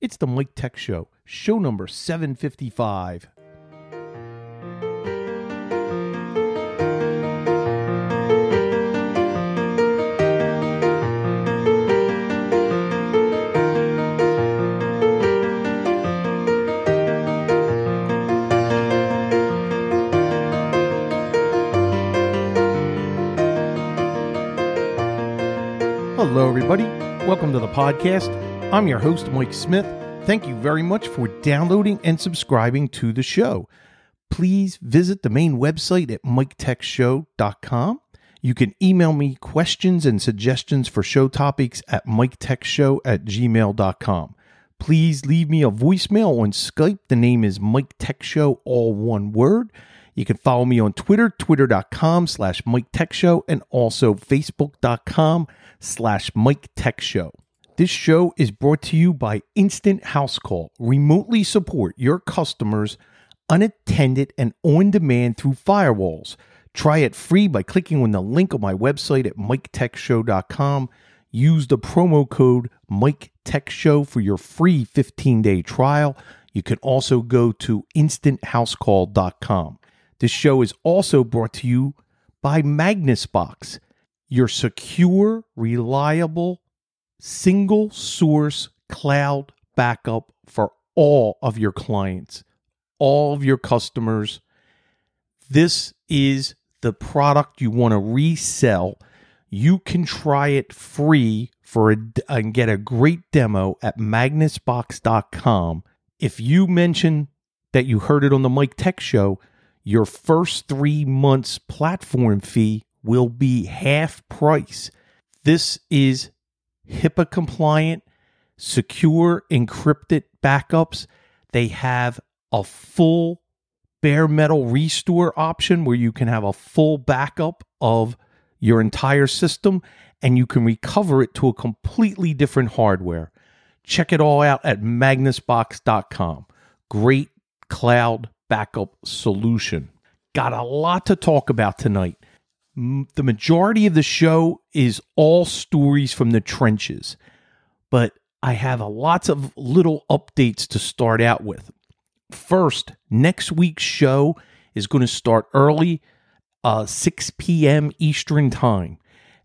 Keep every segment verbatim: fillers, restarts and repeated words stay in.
It's the Mike Tech Show, show number seven fifty-five. Hello, everybody. Welcome to the podcast. I'm your host, Mike Smith. Thank you very much for downloading and subscribing to the show. Please visit the main website at mike tech show dot com. You can email me questions and suggestions for show topics at mike tech show at gmail dot com. Please leave me a voicemail on Skype. The name is Mike Tech Show, all one word. You can follow me on Twitter, twitter.com slash Mike Tech Show, and also facebook.com slash Mike Tech Show. This show is brought to you by Instant House Call. Remotely support your customers unattended and on demand through firewalls. Try it free by clicking on the link on my website at mike tech show dot com. Use the promo code Mike Tech Show for your free fifteen-day trial. You can also go to instant house call dot com. This show is also brought to you by MagnusBox, your secure, reliable, single source cloud backup for all of your clients, all of your customers. This is the product you want to resell. You can try it free for a, and get a great demo at magnus box dot com. If you mention that you heard it on the Mike Tech Show, your first three months platform fee will be half price. This is HIPAA compliant, secure, encrypted backups. They have a full bare metal restore option where you can have a full backup of your entire system and you can recover it to a completely different hardware. Check it all out at magnus box dot com. Great cloud backup solution. Got a lot to talk about tonight. The majority of the show is all stories from the trenches, but I have a lots of little updates to start out with. First, next week's show is going to start early, uh, six p.m. Eastern time,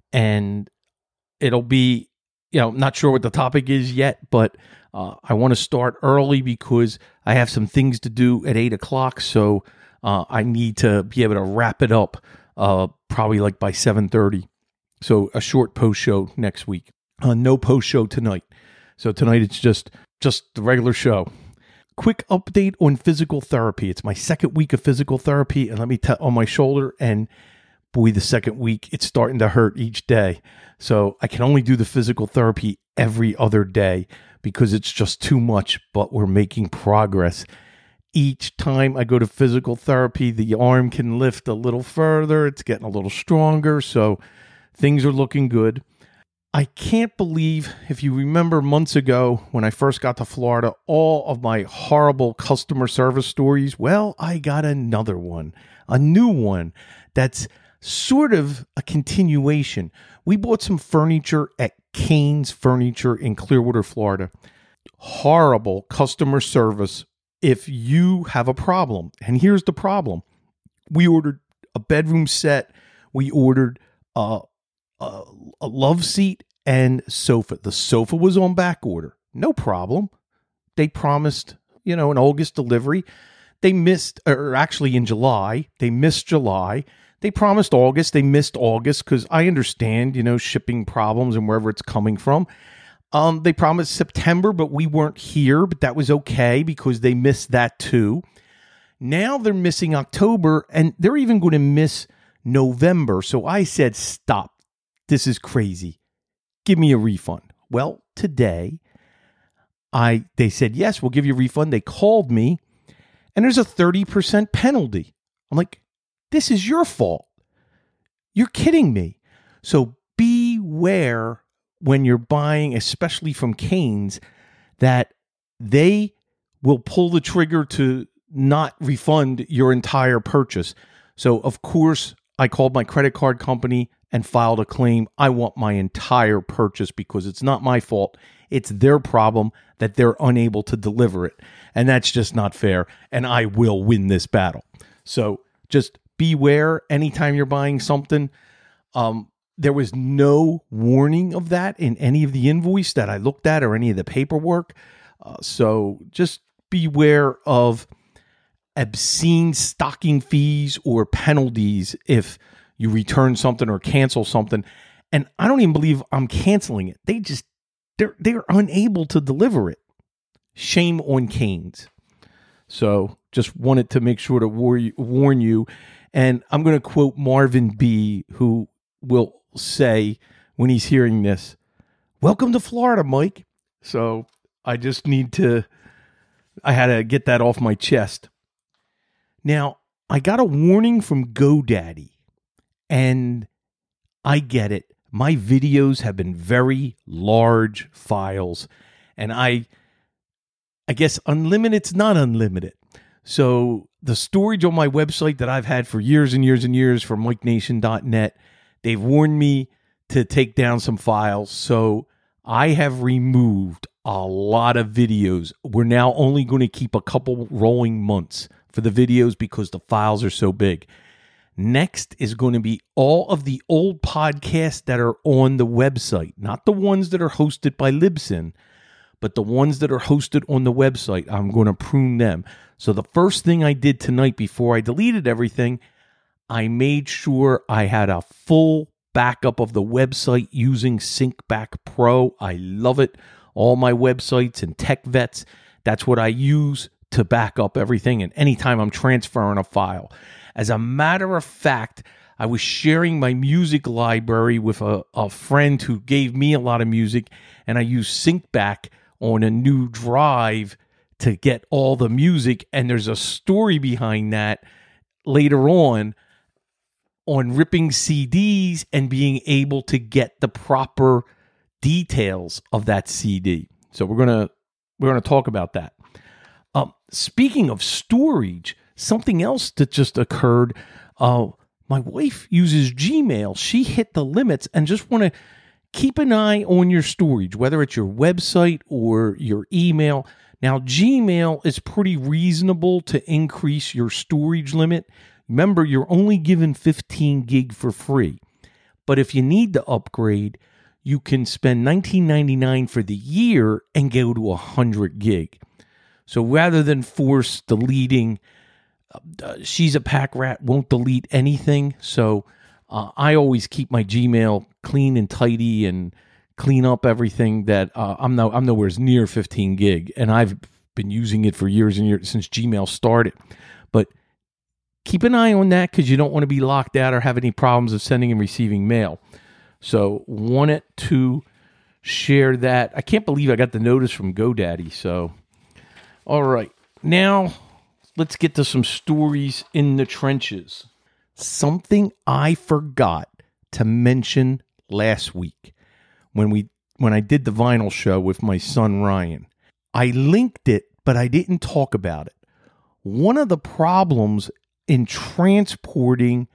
and it'll be, you know, not sure what the topic is yet, but uh, I want to start early because I have some things to do at eight o'clock, so uh, I need to be able to wrap it up uh, probably like by seven thirty. So a short post show next week. Uh, no post show tonight. So tonight it's just just the regular show. Quick update on physical therapy. It's my second week of physical therapy, and let me tell on my shoulder, and boy, the second week it's starting to hurt each day. So I can only do the physical therapy every other day because it's just too much, but we're making progress. Each time I go to physical therapy, the arm can lift a little further. It's getting a little stronger, so things are looking good. I can't believe, if you remember months ago when I first got to Florida, all of my horrible customer service stories. Well, I got another one, a new one that's sort of a continuation. We bought some furniture at Kane's Furniture in Clearwater, Florida. Horrible customer service if you have a problem. And here's the problem. We ordered a bedroom set. We ordered a, a, a love seat and sofa. The sofa was on back order. No problem. They promised, you know, an August delivery. They missed, or actually in July, they missed July. They promised August. They missed August because I understand, you know, shipping problems and wherever it's coming from. Um, they promised September, but we weren't here, but that was okay because they missed that too. Now they're missing October, and they're even going to miss November. So I said, stop. This is crazy. Give me a refund. Well, today, I they said, yes, we'll give you a refund. They called me, and there's a thirty percent penalty. I'm like, this is your fault. You're kidding me. So beware when you're buying, especially from Kane's, that they will pull the trigger to not refund your entire purchase. So, of course, I called my credit card company and filed a claim. I want my entire purchase because it's not my fault. It's their problem that they're unable to deliver it. And that's just not fair. And I will win this battle. So just beware anytime you're buying something. Um, there was no warning of that in any of the invoice that I looked at or any of the paperwork. Uh, so just beware of obscene stocking fees or penalties if you return something or cancel something. And I don't even believe I'm canceling it. They just, they're, they're unable to deliver it. Shame on Canes. So just wanted to make sure to warn you. And I'm going to quote Marvin B., who will say when he's hearing this, "Welcome to Florida, Mike." So I just need to, I had to get that off my chest. Now, I got a warning from GoDaddy, and I get it. My videos have been very large files, and I, I guess unlimited's not unlimited. So the storage on my website that I've had for years and years and years for Mike Nation dot net, they've warned me to take down some files. So I have removed a lot of videos. We're now only going to keep a couple rolling months for the videos because the files are so big. Next is going to be all of the old podcasts that are on the website, not the ones that are hosted by Libsyn, but the ones that are hosted on the website. I'm going to prune them. So the first thing I did tonight before I deleted everything, I made sure I had a full backup of the website using SyncBack Pro. I love it. All my websites and tech vets, that's what I use to back up everything. And anytime I'm transferring a file. As a matter of fact, I was sharing my music library with a, a friend who gave me a lot of music, and I used SyncBack on a new drive to get all the music. And there's a story behind that later on, on ripping C Ds and being able to get the proper details of that C D. So we're gonna we're gonna talk about that. Um, speaking of storage, something else that just occurred. Uh, my wife uses Gmail. She hit the limits, and just want to keep an eye on your storage, whether it's your website or your email. Now, Gmail is pretty reasonable to increase your storage limit. Remember, you're only given fifteen gig for free. But if you need to upgrade, you can spend nineteen ninety-nine for the year and go to one hundred gig. So rather than force deleting, uh, she's a pack rat, won't delete anything. So uh, I always keep my Gmail clean and tidy and clean up everything that uh, I'm no, I'm nowhere near fifteen gig. And I've been using it for years and years since Gmail started. But keep an eye on that because you don't want to be locked out or have any problems of sending and receiving mail. So wanted to share that. I can't believe I got the notice from GoDaddy. So, all right. Now, let's get to some stories in the trenches. Something I forgot to mention last week when we when I did the vinyl show with my son Ryan. I linked it, but I didn't talk about it. One of the problems in transporting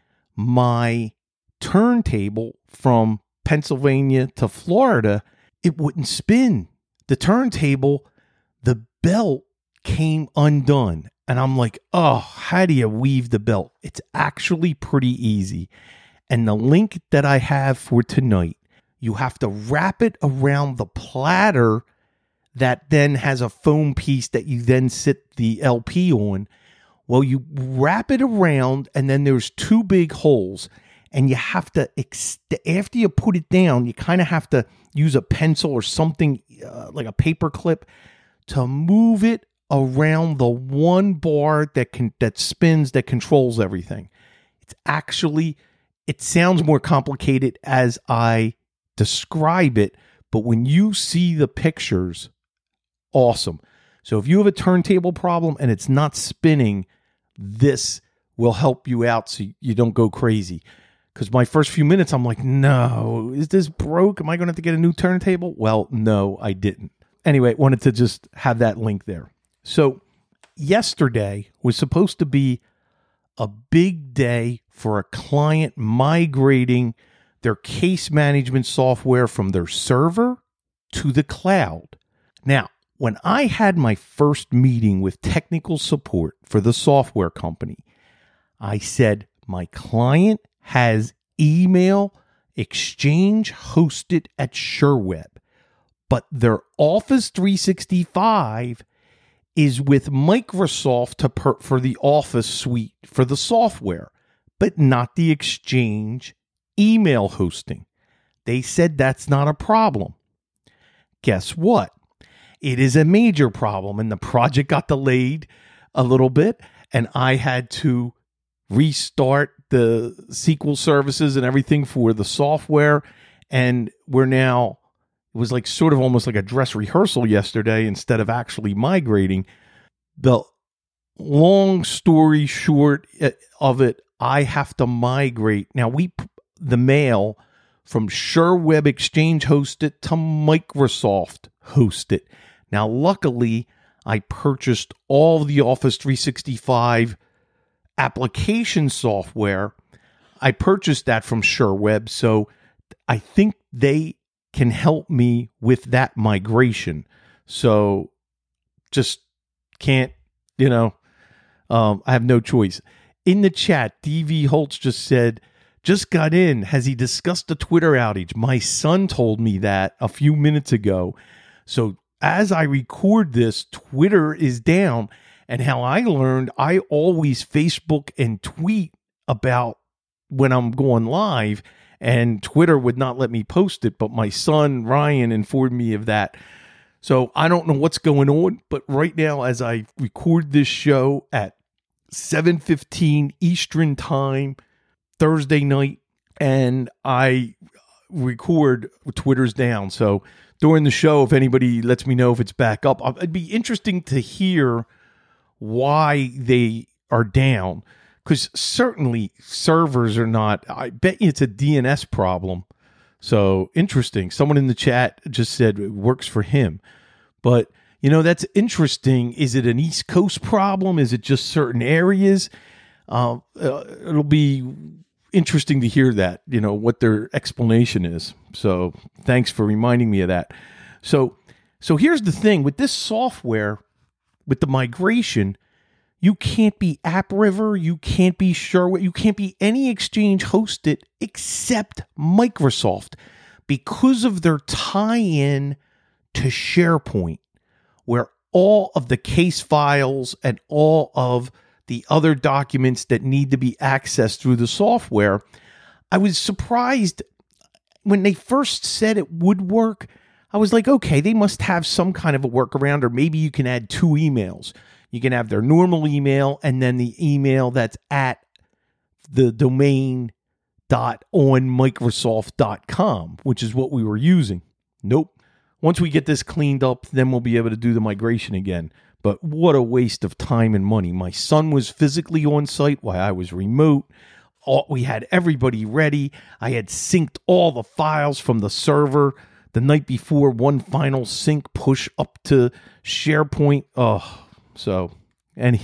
my turntable from Pennsylvania to Florida, it wouldn't spin. The turntable, the belt came undone. And I'm like, oh, how do you weave the belt? It's actually pretty easy. And the link that I have for tonight, you have to wrap it around the platter that then has a foam piece that you then sit the L P on. Well, you wrap it around, and then there's two big holes, and you have to, ex- after you put it down, you kind of have to use a pencil or something uh, like a paper clip to move it around the one bar that can that spins, that controls everything. It's actually, it sounds more complicated as I describe it, but when you see the pictures, awesome. So if you have a turntable problem and it's not spinning, this will help you out so you don't go crazy. Because my first few minutes, I'm like, no, is this broke? Am I going to have to get a new turntable? Well, no, I didn't. Anyway, wanted to just have that link there. So yesterday was supposed to be a big day for a client migrating their case management software from their server to the cloud. Now, when I had my first meeting with technical support for the software company, I said, my client has email Exchange hosted at SureWeb, but their Office three sixty-five is with Microsoft to per- for the Office suite for the software, but not the Exchange email hosting. They said that's not a problem. Guess what? It is a major problem, and the project got delayed a little bit, and I had to restart the S Q L services and everything for the software, and we're now, it was like sort of almost like a dress rehearsal yesterday instead of actually migrating. The long story short of it, I have to migrate. Now, we the mail from SureWeb Exchange hosted to Microsoft hosted. Now, luckily, I purchased all the Office three sixty-five application software. I purchased that from SureWeb, so I think they can help me with that migration. So just can't, you know, um, I have no choice. In the chat, D V Holtz just said, just got in. Has he discussed the Twitter outage? My son told me that a few minutes ago. So as I record this, Twitter is down. And how I learned, I always Facebook and tweet about when I'm going live, and Twitter would not let me post it. But my son, Ryan, informed me of that. So I don't know what's going on. But right now, as I record this show at seven fifteen Eastern time, Thursday night, and I record, Twitter's down. So during the show, if anybody lets me know if it's back up, it'd be interesting to hear why they are down, because certainly servers are not. I bet you it's a D N S problem. So interesting. Someone in the chat just said it works for him. But, you know, that's interesting. Is it an East Coast problem? Is it just certain areas? Uh, uh, it'll be interesting to hear that, you know, what their explanation is. So thanks for reminding me of that. So, so here's the thing with this software, with the migration, you can't be AppRiver, you can't be SureWeb, you can't be any Exchange hosted except Microsoft because of their tie-in to SharePoint, where all of the case files and all of the other documents that need to be accessed through the software. I was surprised when they first said it would work. I was like, okay, they must have some kind of a workaround, or maybe you can add two emails. You can have their normal email and then the email that's at the domain dot on microsoft dot com, which is what we were using. Nope. Once we get this cleaned up, then we'll be able to do the migration again. But what a waste of time and money. My son was physically on site while I was remote. All, we had everybody ready. I had synced all the files from the server the night before, one final sync push up to SharePoint. Oh, so, any,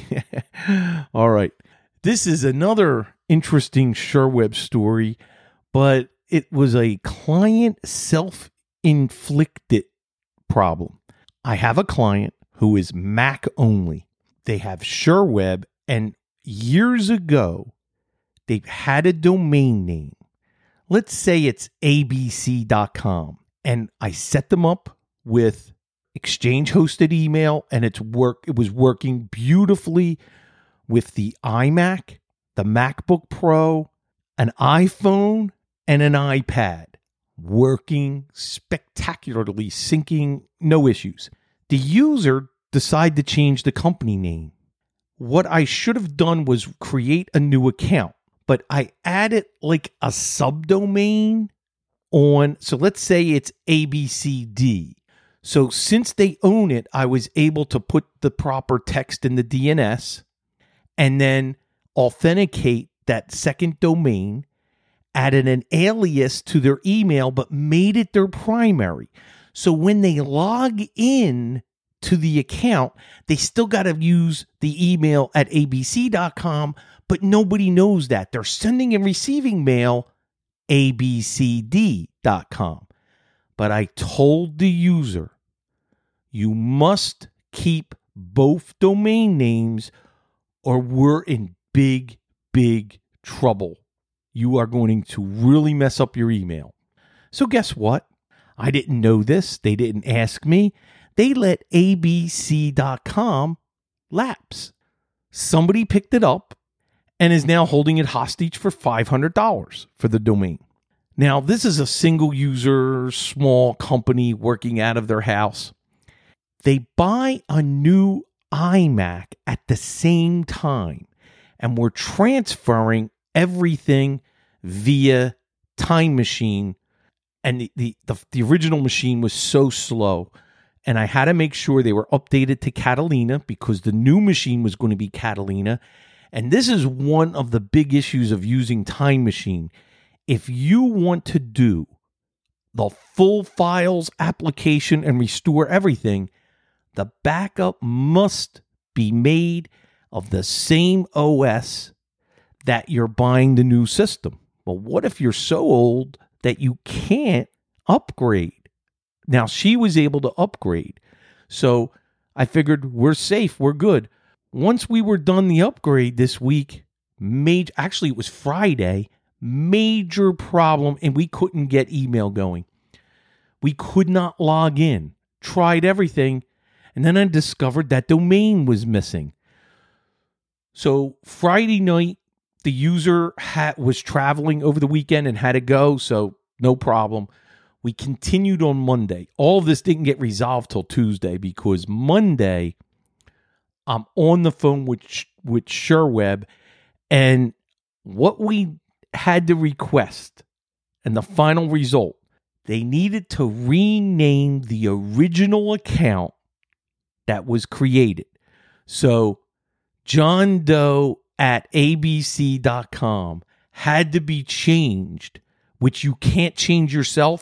all right. This is another interesting SureWeb story, but it was a client self-inflicted problem. I have a client who is Mac only. They have SureWeb, and years ago, they've had a domain name. Let's say it's A B C dot com. And I set them up with Exchange hosted email, and it's work. It was working beautifully with the iMac, the MacBook Pro, an iPhone, and an iPad. Working spectacularly, syncing, no issues. The user decided to change the company name. What I should have done was create a new account, but I added like a subdomain on, so let's say it's A B C D. So since they own it, I was able to put the proper text in the D N S and then authenticate that second domain, added an alias to their email, but made it their primary. So when they log in to the account, they still got to use the email at A B C dot com, but nobody knows that. They're sending and receiving mail A B C D dot com. but I told the user, you must keep both domain names or we're in big, big trouble. You are going to really mess up your email. So guess what? I didn't know this. They didn't ask me. They let A B C dot com lapse. Somebody picked it up and is now holding it hostage for five hundred dollars for the domain. Now, this is a single user, small company working out of their house. They buy a new iMac at the same time, and we're transferring everything via Time Machine. And the, the, the, the original machine was so slow, and I had to make sure they were updated to Catalina because the new machine was going to be Catalina. And this is one of the big issues of using Time Machine. If you want to do the full files application and restore everything, the backup must be made of the same O S that you're buying the new system. Well, what if you're so old that you can't upgrade? Now, she was able to upgrade. So I figured we're safe, we're good. Once we were done the upgrade this week, major, actually it was Friday, major problem, and we couldn't get email going. We could not log in. Tried everything, and then I discovered that domain was missing. So Friday night, the user had, was traveling over the weekend and had to go, so no problem. We continued on Monday. All of this didn't get resolved till Tuesday because Monday, I'm on the phone with, with SureWeb, and what we had to request and the final result, they needed to rename the original account that was created. So John Doe at A B C dot com had to be changed, which you can't change yourself.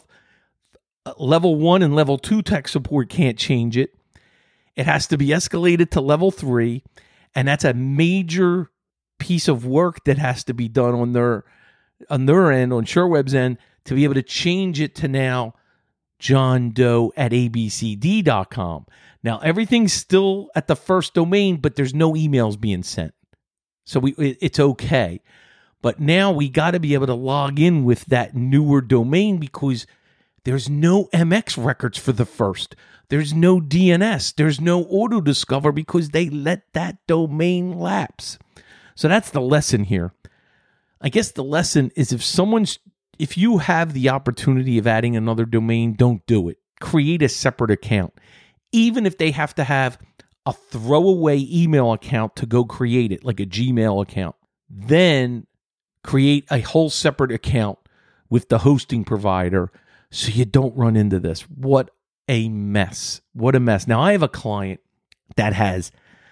Level one and level two tech support can't change it. It has to be escalated to level three, and that's a major piece of work that has to be done on their on their end, on SureWeb's end, to be able to change it to now John Doe at A B C D dot com. Now, everything's still at the first domain, but there's no emails being sent. So we it, it's okay. But now we got to be able to log in with that newer domain because there's no M X records for the first. There's no D N S. There's no auto-discover because they let that domain lapse. So that's the lesson here. I guess the lesson is if someone's, if you have the opportunity of adding another domain, don't do it. Create a separate account. Even if they have to have a throwaway email account to go create it, like a Gmail account, then create a whole separate account with the hosting provider so you don't run into this. What a mess. What a mess. Now, I have a client that has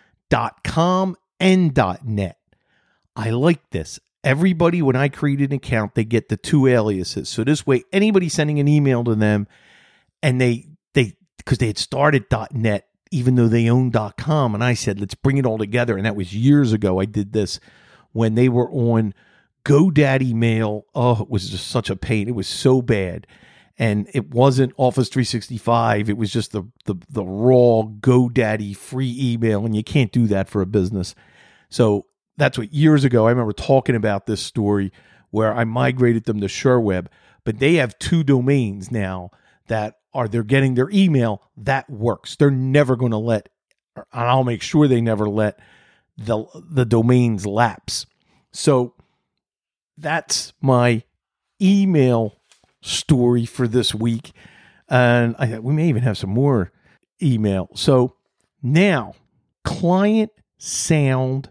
.com and .net. I like this. Everybody, when I create an account, they get the two aliases. So this way, anybody sending an email to them, and they, they because they had started .net, even though they own .com, and I said, let's bring it all together. And that was years ago. I did this when they were on GoDaddy Mail. Oh, it was just such a pain. It was so bad. And it wasn't Office three sixty-five. It was just the, the, the raw GoDaddy free email, and you can't do that for a business. So that's what years ago, I remember talking about this story where I migrated them to SureWeb, but they have two domains now that are, they're getting their email. That works. They're never going to let, and I'll make sure they never let the, the domains lapse. So that's my email story for this week. And I, we may even have some more email. So now, client sound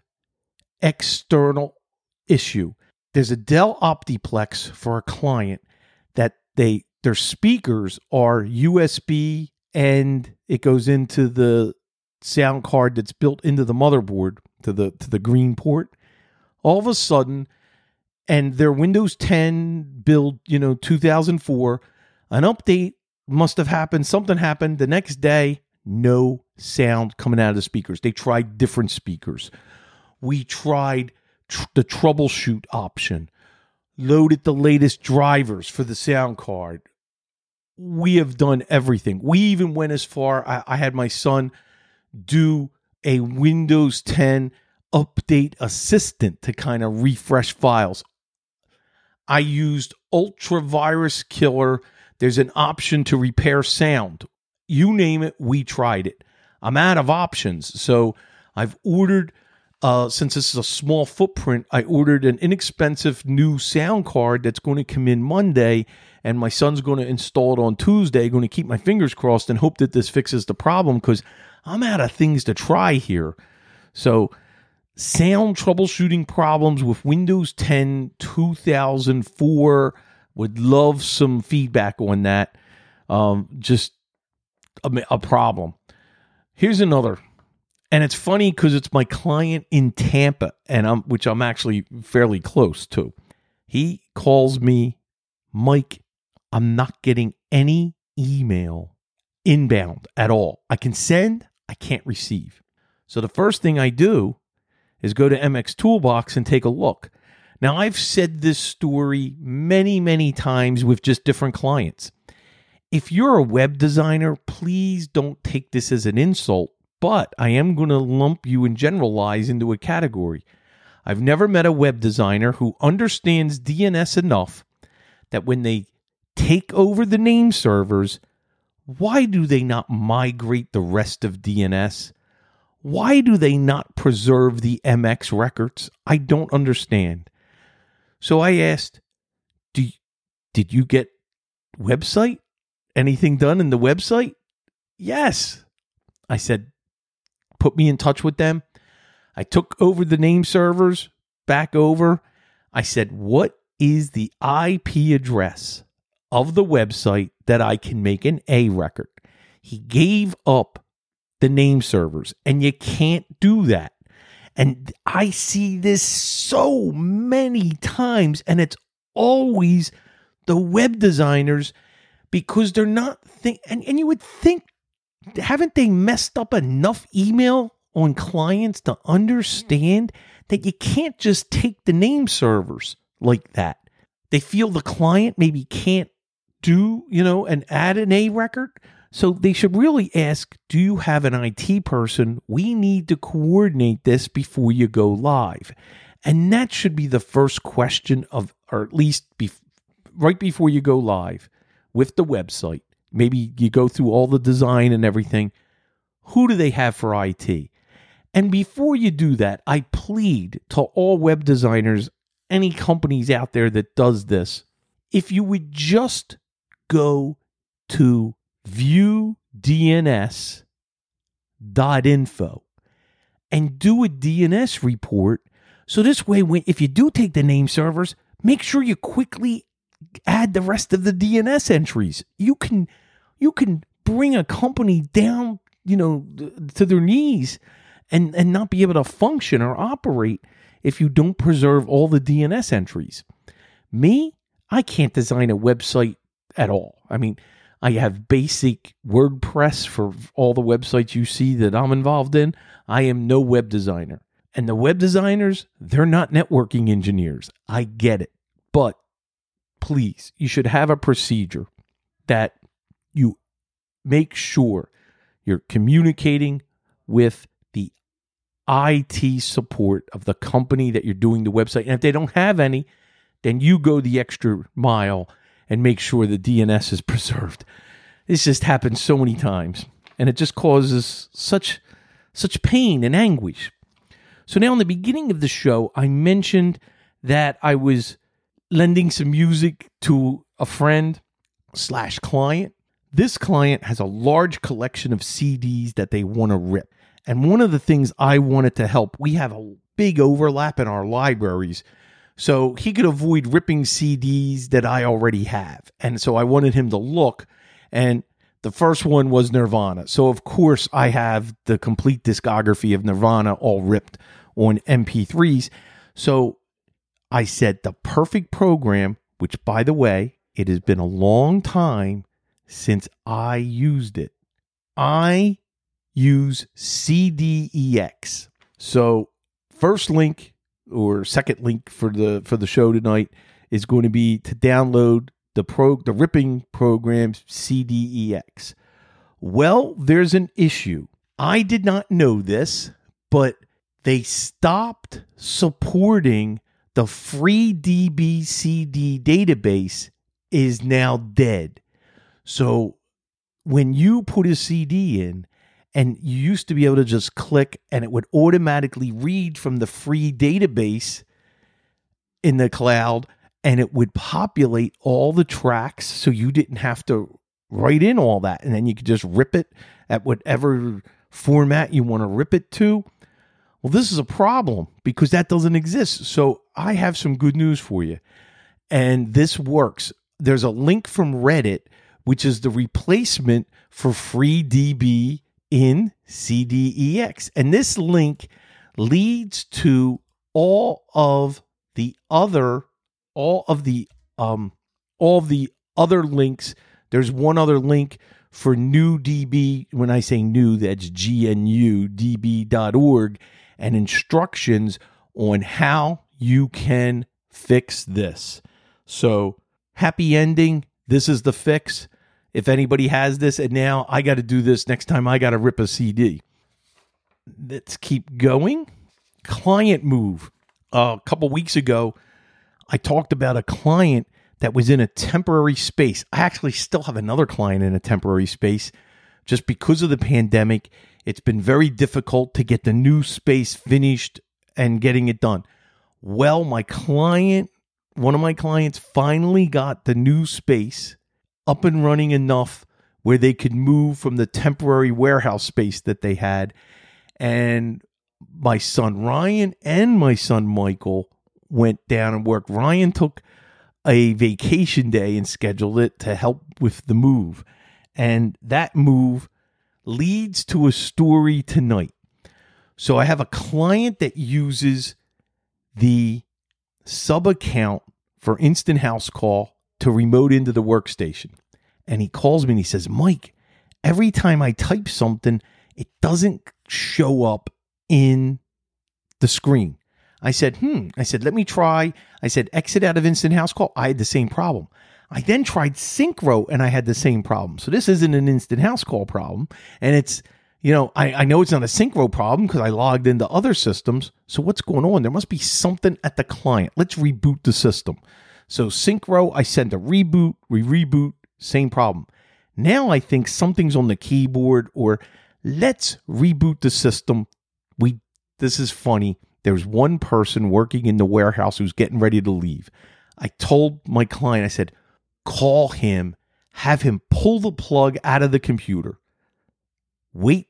external issue. There's a Dell Optiplex for a client that they their speakers are U S B and it goes into the sound card that's built into the motherboard to the to the green port. All of a sudden, and their Windows ten build, you know, two thousand four, an update must have happened. Something happened the next day. No sound coming out of the speakers. They tried different speakers. We tried tr- the troubleshoot option, loaded the latest drivers for the sound card, we have done everything. We even went as far, I, I had my son do a Windows ten update assistant to kind of refresh files. I used Ultravirus Killer. There's an option to repair sound. You name it, we tried it. I'm out of options. So I've ordered, uh, since this is a small footprint, I ordered an inexpensive new sound card that's going to come in Monday, and my son's going to install it on Tuesday. Going to keep my fingers crossed and hope that this fixes the problem, because I'm out of things to try here. So sound troubleshooting problems with Windows ten two thousand four. Would love some feedback on that. Um, just a, a problem. Here's another. And it's funny because it's my client in Tampa, and I'm which I'm actually fairly close to. He calls me, Mike, I'm not getting any email inbound at all. I can send, I can't receive. So the first thing I do is go to M X Toolbox and take a look. Now, I've said this story many, many times with just different clients. If you're a web designer, please don't take this as an insult, but I am going to lump you and generalize into a category. I've never met a web designer who understands D N S enough that when they take over the name servers, why do they not migrate the rest of D N S? Why do they not preserve the M X records? I don't understand. So I asked, Do, did you get website? Anything done in the website? Yes. I said, put me in touch with them. I took over the name servers, back over. I said, what is the I P address of the website that I can make an A record? He gave up the name servers, and you can't do that. And I see this so many times, and it's always the web designers, because they're not think and, and you would think, haven't they messed up enough email on clients to understand that you can't just take the name servers like that? They feel the client maybe can't do, you know, and add an A record. So they should really ask, do you have an I T person? We need to coordinate this before you go live. And that should be the first question of, or at least be, right before you go live with the website. Maybe you go through all the design and everything. Who do they have for I T? And before you do that, I plead to all web designers, any companies out there that does this, if you would just go to view D N S dot info and do a D N S report. So this way, when, if you do take the name servers, make sure you quickly add the rest of the D N S entries. You can, you can bring a company down, you know, to their knees and, and not be able to function or operate if you don't preserve all the D N S entries. Me, I can't design a website at all. I mean, I have basic WordPress for all the websites you see that I'm involved in. I am no web designer. And the web designers, they're not networking engineers. I get it. But please, you should have a procedure that you make sure you're communicating with the I T support of the company that you're doing the website. And if they don't have any, then you go the extra mile and make sure the D N S is preserved. This just happens so many times, and it just causes such such pain and anguish. So now in the beginning of the show, I mentioned that I was lending some music to a friend slash client. This client has a large collection of C Ds that they want to rip. And one of the things I wanted to help, we have a big overlap in our libraries, so he could avoid ripping C Ds that I already have. And so I wanted him to look, and the first one was Nirvana. So of course I have the complete discography of Nirvana all ripped on M P threes. So I said the perfect program, which by the way, it has been a long time since I used it. I use C D E X. So first link or second link for the for the show tonight is going to be to download the pro the ripping program C D E X. Well, there's an issue. I did not know this, but they stopped supporting the free D B C D database is now dead. So when you put a C D in, and you used to be able to just click and it would automatically read from the free database in the cloud, and it would populate all the tracks so you didn't have to write in all that. And then you could just rip it at whatever format you want to rip it to. Well, this is a problem because that doesn't exist. So I have some good news for you. And this works. There's a link from Reddit, which is the replacement for free D B in C D E X. And this link leads to all of the other, all of the, um, all of the other links. There's one other link for new D B. When I say new, that's G N U, D B dot org, and instructions on how you can fix this. So happy ending. This is the fix. If anybody has this, and now I got to do this next time I got to rip a C D. Let's keep going. Client move. Uh, a couple weeks ago, I talked about a client that was in a temporary space. I actually still have another client in a temporary space. Just because of the pandemic, it's been very difficult to get the new space finished and getting it done. Well, my client, one of my clients finally got the new space up and running enough where they could move from the temporary warehouse space that they had. And my son Ryan and my son Michael went down and worked. Ryan took a vacation day and scheduled it to help with the move. And that move leads to a story tonight. So I have a client that uses the sub account for Instant House Call to remote into the workstation. And he calls me and he says, Mike, every time I type something, it doesn't show up in the screen. I said, hmm. I said, let me try. I said, exit out of Instant House Call. I had the same problem. I then tried Syncro and I had the same problem. So this isn't an Instant House Call problem. And it's, you know, I, I know it's not a Syncro problem because I logged into other systems. So what's going on? There must be something at the client. Let's reboot the system. So Syncro, I send a reboot, we reboot, same problem. Now I think something's on the keyboard, or let's reboot the system. We, this is funny. There's one person working in the warehouse who's getting ready to leave. I told my client, I said, call him, have him pull the plug out of the computer, wait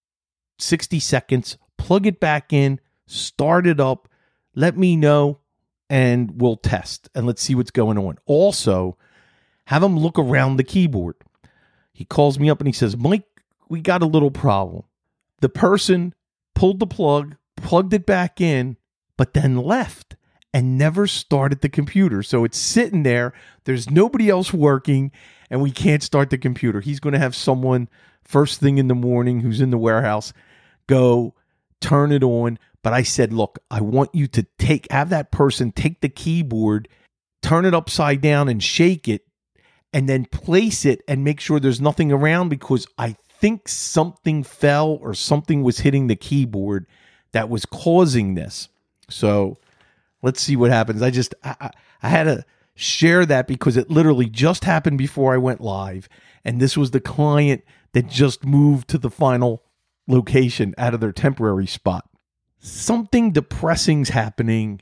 sixty seconds, plug it back in, start it up, let me know, and we'll test, and let's see what's going on. Also, have him look around the keyboard. He calls me up and he says, Mike, we got a little problem. The person pulled the plug, plugged it back in, but then left and never started the computer. So it's sitting there. There's nobody else working, and we can't start the computer. He's going to have someone first thing in the morning who's in the warehouse go turn it on. But I said, look, I want you to take, have that person take the keyboard, turn it upside down and shake it, and then place it and make sure there's nothing around, because I think something fell or something was hitting the keyboard that was causing this. So let's see what happens. I just, I, I had to share that because it literally just happened before I went live. And this was the client that just moved to the final location out of their temporary spot. Something depressing's happening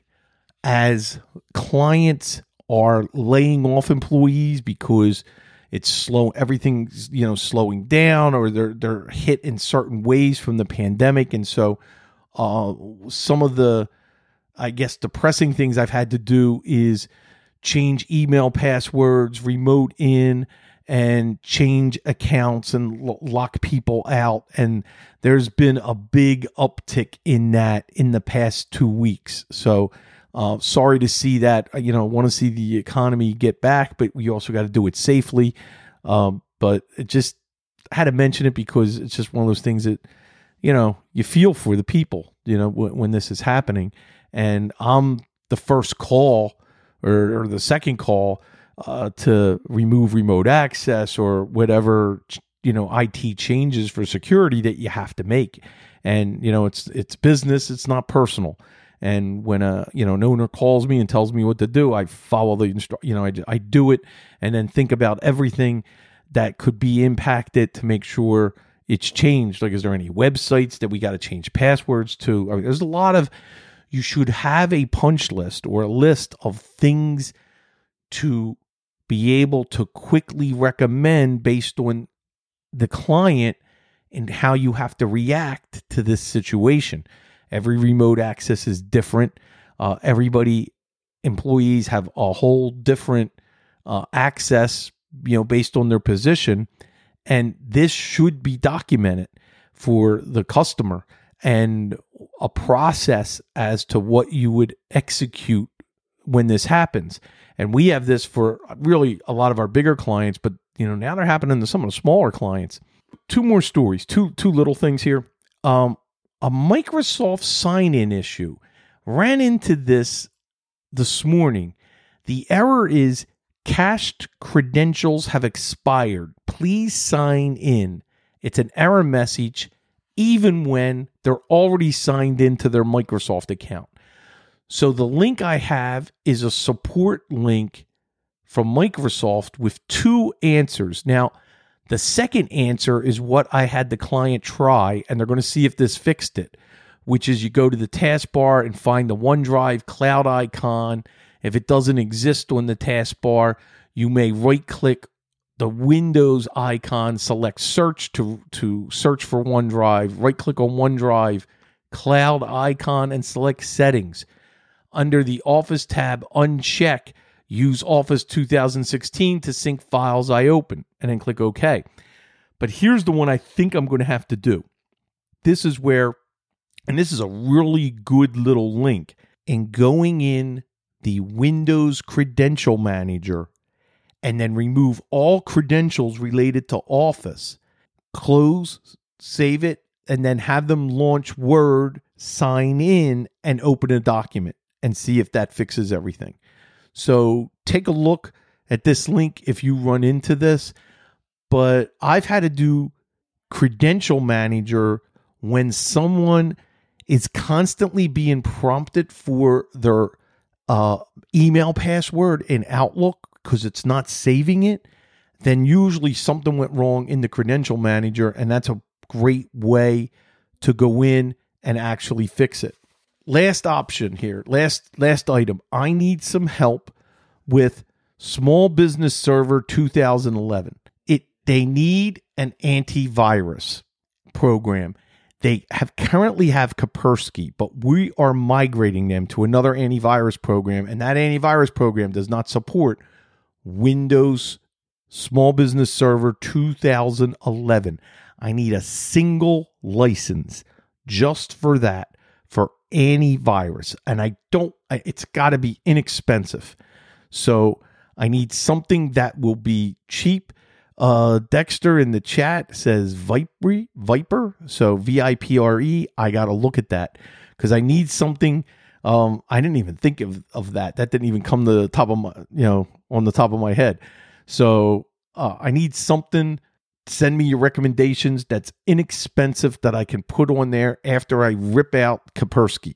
as clients are laying off employees because it's slow. Everything's, you know, slowing down, or they're they're hit in certain ways from the pandemic. And so uh, some of the, I guess, depressing things I've had to do is change email passwords, remote in, and change accounts and lo- lock people out. And there's been a big uptick in that in the past two weeks. So uh, sorry to see that. You know, want to see the economy get back, but we also got to do it safely. Um, but it just had to mention it because it's just one of those things that, you know, you feel for the people, you know, w- when this is happening. And I'm the first call or, or the second call uh, to remove remote access or whatever, you know, I T changes for security that you have to make. And, you know, it's it's business, it's not personal. And when a, you know, an owner calls me and tells me what to do, I follow the instru- you know, I, I do it and then think about everything that could be impacted to make sure it's changed. Like, is there any websites that we got to change passwords to? I mean, there's a lot of, you should have a punch list or a list of things to be able to quickly recommend based on the client and how you have to react to this situation. Every remote access is different. Uh, everybody, employees have a whole different uh, access, you know, based on their position. And this should be documented for the customer and a process as to what you would execute when this happens. And we have this for really a lot of our bigger clients, but, you know, now they're happening to some of the smaller clients. Two more stories, two, two little things here. Um, A Microsoft sign-in issue. Ran into this this morning. The error is cached credentials have expired. Please sign in. It's an error message even when they're already signed into their Microsoft account. So the link I have is a support link from Microsoft with two answers. Now, the second answer is what I had the client try, and they're going to see if this fixed it, which is you go to the taskbar and find the OneDrive cloud icon. If it doesn't exist on the taskbar, you may right-click the Windows icon, select search to, to search for OneDrive, right-click on OneDrive, cloud icon, and select settings. Under the Office tab, uncheck use Office two thousand sixteen to sync files I open, and then click OK. But here's the one I think I'm going to have to do. This is where, and this is a really good little link, in going in the Windows Credential Manager and then remove all credentials related to Office, close, save it, and then have them launch Word, sign in, and open a document and see if that fixes everything. So take a look at this link if you run into this. But I've had to do Credential Manager when someone is constantly being prompted for their uh, email password in Outlook because it's not saving it. Then usually something went wrong in the Credential Manager, and that's a great way to go in and actually fix it. Last option here, last last item. I need some help with Small Business Server two thousand eleven. It they need an antivirus program. They have currently have Kaspersky, but we are migrating them to another antivirus program, and that antivirus program does not support Windows Small Business Server two thousand eleven. I need a single license just for that, for antivirus. And I don't, it's got to be inexpensive. So I need something that will be cheap. Uh, Dexter in the chat says Viper, Viper. So V I P R E. I got to look at that because I need something. Um, I didn't even think of, of that. That didn't even come to the top of my, you know, on the top of my head. So uh, I need something. Send me your recommendations that's inexpensive that I can put on there after I rip out Kaspersky.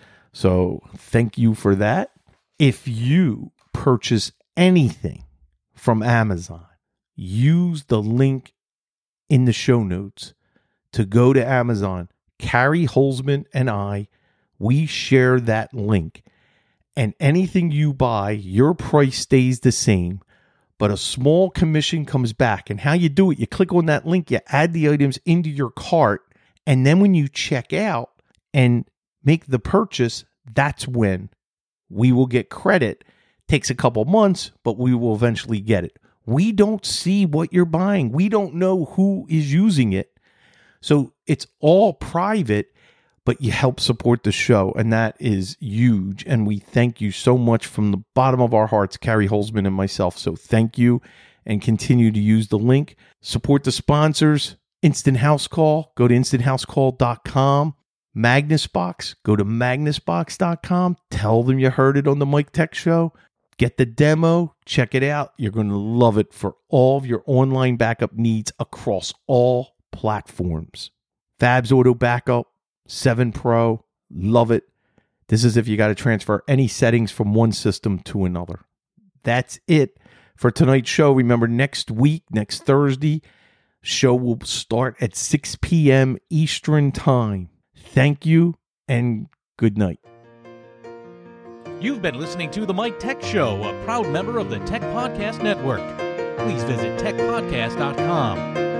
So thank you for that. If you purchase anything from Amazon, use the link in the show notes to go to Amazon. Carrie Holzman and I, we share that link. And anything you buy, your price stays the same, but a small commission comes back. And how you do it, you click on that link, you add the items into your cart, and then when you check out and make the purchase, that's when we will get credit. Takes a couple months, but we will eventually get it. We don't see what you're buying. We don't know who is using it. So it's all private, but you help support the show, and that is huge. And we thank you so much from the bottom of our hearts, Carrie Holzman and myself. So thank you, and continue to use the link. Support the sponsors. Instant House Call, go to instant house call dot com. Magnus Box, go to magnus box dot com. Tell them you heard it on the Mike Tech Show. Get the demo, check it out. You're going to love it for all of your online backup needs across all platforms. Fabs Auto Backup, seven Pro, love it. This is if you got to transfer any settings from one system to another. That's it for tonight's show. Remember, next week, next Thursday, show will start at six p.m. Eastern Time. Thank you and good night. You've been listening to The Mike Tech Show, a proud member of the Tech Podcast Network. Please visit tech podcast dot com.